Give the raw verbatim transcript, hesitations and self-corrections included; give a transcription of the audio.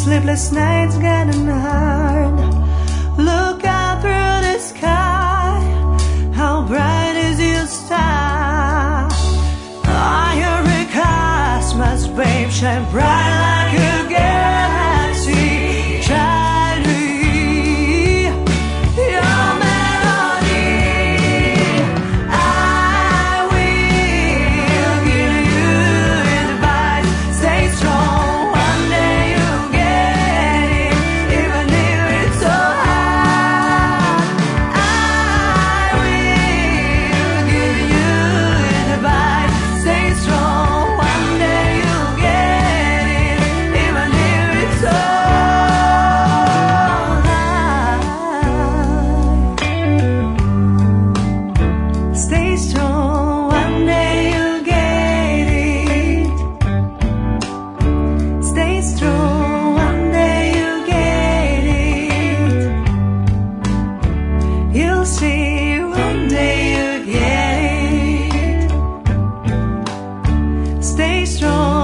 sleepless nights getting hard. Look out through the sky, how bright is your star? Are you a cosmos, babe, shine bright like a galaxy. Try to hear your melody. I will give you advice. Stay strong, one day you'll get it, even if it's so hard. I will give you advice. Stay strong, one day you'll get it, even if it's so hard. Stay strong, one day you'll get it. Stay strong, one day you'll get it. You'll see, one day you'll get it. Stay strong.